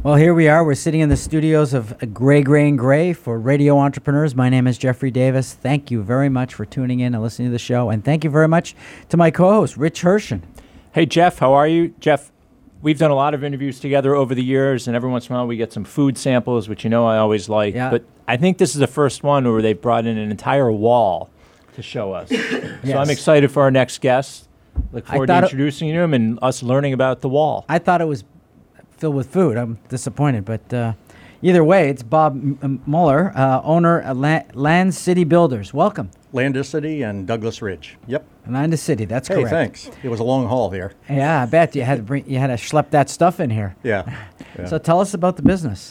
Well, here we are. We're sitting in the studios of Gray, Gray, and Gray for Radio Entrepreneurs. My name is Jeffrey Davis. Thank you very much for tuning in and listening to the show. And thank you very much to my co-host, Rich Hershen. Hey, Jeff, how are you? Jeff, we've done a lot of interviews together over the years, and every once in a while we get some food samples, which you know I always like. Yeah. But I think this is the first one where they've brought in an entire wall to show us. Yes. So I'm excited for our next guest. Look forward to introducing him and us learning about the wall. I thought it was filled with food. I'm disappointed, but either way, it's Bob Muller, owner of Land City Builders. Welcome. Landicity and Douglas Ridge. Yep. Land City, that's correct. Hey, thanks. It was a long haul here. Yeah, I bet you had to schlep that stuff in here. Yeah. So tell us about the business.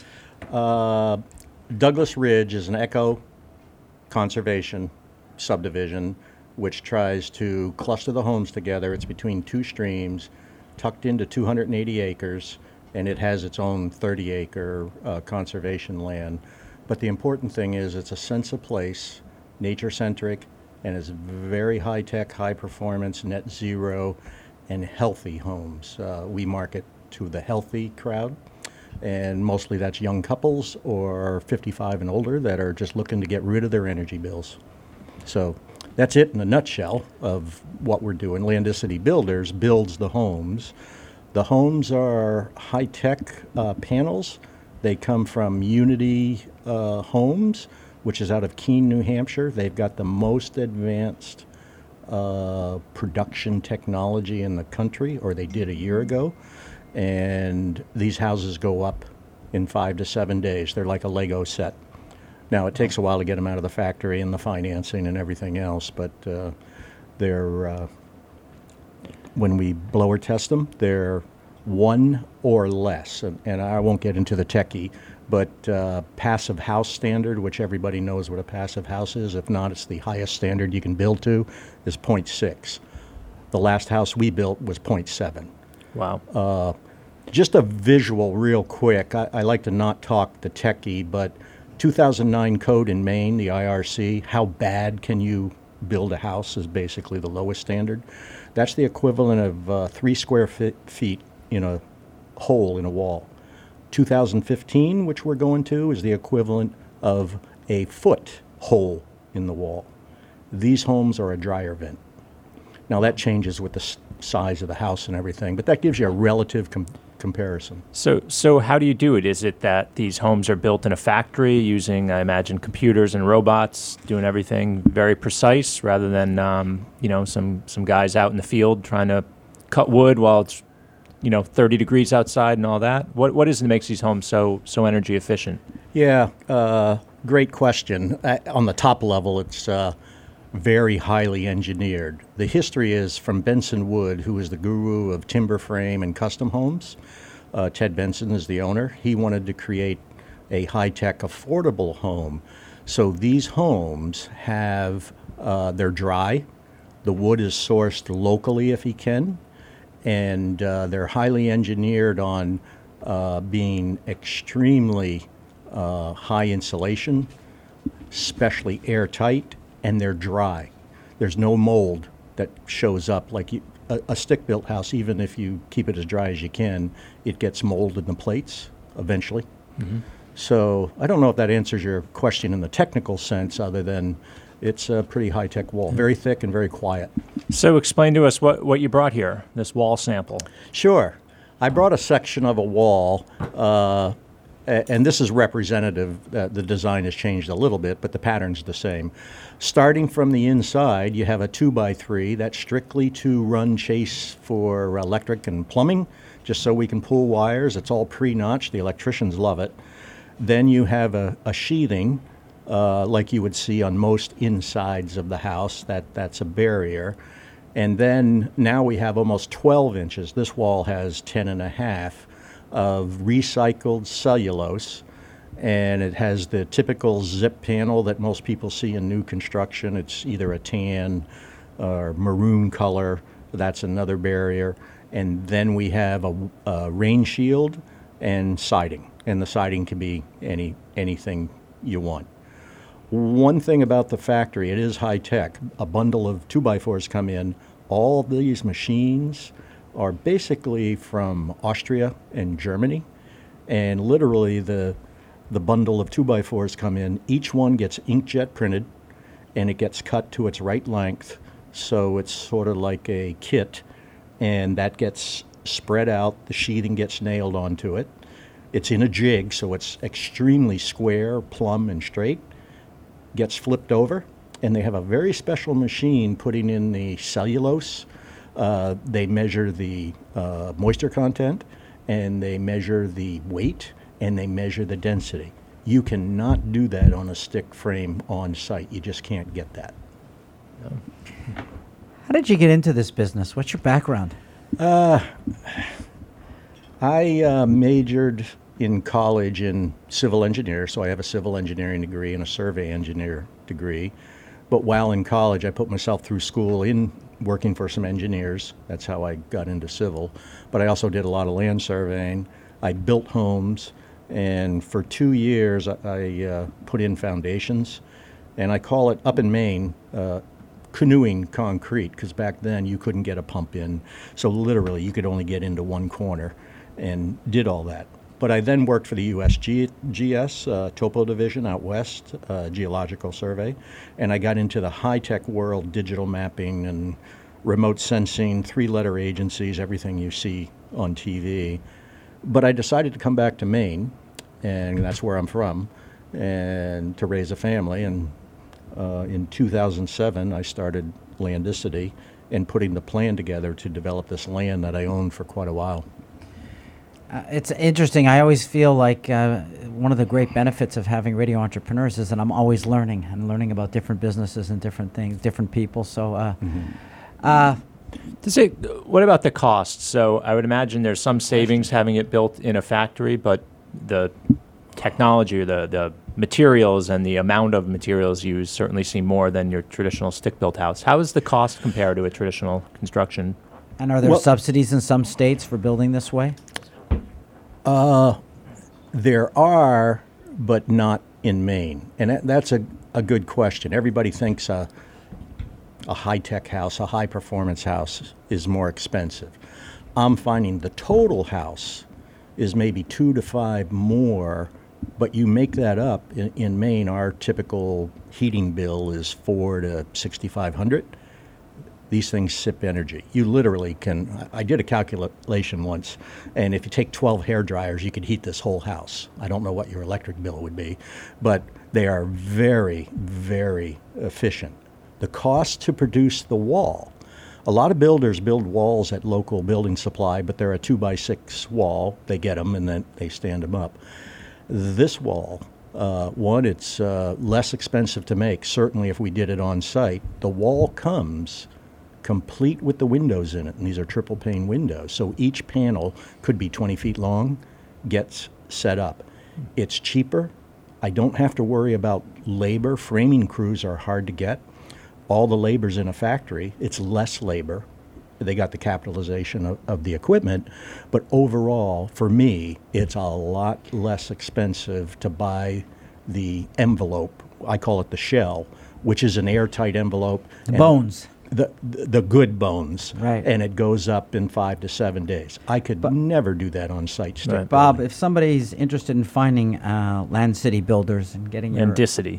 Douglas Ridge is an eco conservation subdivision which tries to cluster the homes together. It's between two streams, tucked into 280 acres, and it has its own 30-acre conservation land. But the important thing is it's a sense of place, nature-centric, and it's very high-tech, high-performance, net zero, and healthy homes. We market to the healthy crowd, and mostly that's young couples or 55 and older that are just looking to get rid of their energy bills. So that's it in a nutshell of what we're doing. Landicity Builders builds the homes. The homes are high-tech panels. They come from Unity Homes, which is out of Keene, New Hampshire. They've got the most advanced production technology in the country, or they did a year ago. And these houses go up in 5 to 7 days. They're like a Lego set. Now, it takes a while to get them out of the factory and the financing and everything else, but they're when we blower test them, they're 1 or less. And I won't get into the techie, but passive house standard, which everybody knows what a passive house is. If not, it's the highest standard you can build to, is 0.6. The last house we built was 0.7. Wow. Just a visual real quick. I like to not talk the techie, but 2009 code in Maine, the IRC, how bad can you build a house is basically the lowest standard. That's the equivalent of 3 square feet in a hole in a wall. 2015, which we're going to, is the equivalent of a foot hole in the wall. These homes are a dryer vent. Now that changes with the size of the house and everything, but that gives you a relative comparison. So how do you do it? Is it that these homes are built in a factory using, I imagine, computers and robots doing everything very precise rather than, some guys out in the field trying to cut wood while it's, 30 degrees outside and all that? What is it that makes these homes so energy efficient? Yeah, great question. On the top level, it's very highly engineered. The history is from Benson Wood, who is the guru of timber frame and custom homes. Ted Benson is the owner. He wanted to create a high-tech, affordable home. So these homes have, they're dry. The wood is sourced locally if he can. And they're highly engineered on being extremely high insulation, especially airtight, and they're dry. There's no mold that shows up like a stick-built house. Even if you keep it as dry as you can, it gets mold in the plates eventually. Mm-hmm. So I don't know if that answers your question in the technical sense, other than it's a pretty high-tech wall, very thick and very quiet. So explain to us what you brought here, this wall sample. Sure. I brought a section of a wall, and this is representative. The design has changed a little bit, but the pattern's the same. Starting from the inside, you have a 2x3 that's strictly to run chase for electric and plumbing, just so we can pull wires. It's all pre-notched. The electricians love it. Then you have a sheathing, like you would see on most insides of the house. That's a barrier. And then now we have almost 12 inches. This wall has 10 and a half of recycled cellulose, and it has the typical zip panel that most people see in new construction. It's either a tan or maroon color. That's another barrier. And then we have a rain shield and siding, and the siding can be anything you want. One thing about the factory, it is high tech. A bundle of 2x4s come in. All of these machines are basically from Austria and Germany, and literally the bundle of 2x4s come in. Each one gets inkjet printed, and it gets cut to its right length, so it's sort of like a kit, and that gets spread out. The sheathing gets nailed onto it. It's in a jig, so it's extremely square, plumb, and straight. Gets flipped over, and they have a very special machine putting in the cellulose. They measure the moisture content, and they measure the weight, and they measure the density. You cannot do that on a stick frame on site. You just can't get that. How did you get into this business? What's your background? I majored in college in civil engineer, so I have a civil engineering degree and a survey engineer degree. But while in college, I put myself through school in working for some engineers. That's how I got into civil. But I also did a lot of land surveying. I built homes, and for 2 years, I put in foundations. And I call it, up in Maine, canoeing concrete, because back then you couldn't get a pump in. So literally, you could only get into one corner, and did all that. But I then worked for the USGS Topo Division out west, Geological Survey, and I got into the high-tech world, digital mapping and remote sensing, 3-letter agencies, everything you see on TV. But I decided to come back to Maine, and that's where I'm from, and to raise a family. And in 2007, I started Landicity and putting the plan together to develop this land that I owned for quite a while. It's interesting. I always feel like one of the great benefits of having radio entrepreneurs is that I'm always learning and learning about different businesses and different things, different people. So, what about the cost? So I would imagine there's some savings having it built in a factory, but the technology or the materials and the amount of materials used certainly seem more than your traditional stick-built house. How is the cost compared to a traditional construction? And are there subsidies in some states for building this way? There are, but not in Maine. And that's a good question. Everybody thinks a high-tech house, a high-performance house is more expensive. I'm finding the total house is maybe 2 to 5 more, but you make that up. In Maine, our typical heating bill is $400 to $6,500. These things sip energy. You literally can. I did a calculation once, and if you take 12 hair dryers, you could heat this whole house. I don't know what your electric bill would be, but they are very, very efficient. The cost to produce the wall. A lot of builders build walls at local building supply, but they're a 2x6 wall. They get them and then they stand them up. This wall, one, it's less expensive to make. Certainly if we did it on site, the wall comes complete with the windows in it, and these are triple pane windows. So each panel could be 20 feet long, gets set up. It's cheaper. I don't have to worry about labor. Framing crews are hard to get. All the labor's in a factory. It's less labor. They got the capitalization of the equipment, but overall, for me, it's a lot less expensive to buy the envelope. I call it the shell, which is an airtight envelope. The bones. The good bones, right? And it goes up in 5 to 7 days. I could never do that on site. Right. Bob, if somebody's interested in finding Landicity builders and getting your Landicity.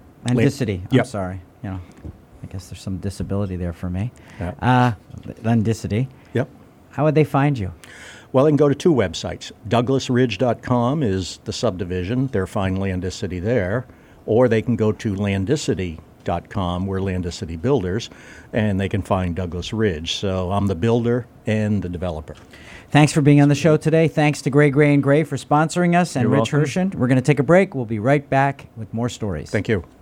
I'm Yep. sorry. I guess there's some disability there for me. Yep. Landicity. Yep. How would they find you? Well, they can go to 2 websites. DouglasRidge.com is the subdivision. They'll find Landicity there. Or they can go to Landicity.com. We're Landicity Builders, and they can find Douglas Ridge. So I'm the builder and the developer. Thanks for being on the show today. Thanks to Gray Gray & Gray for sponsoring us, and You're Rich welcome. Hirschen. We're going to take a break. We'll be right back with more stories. Thank you.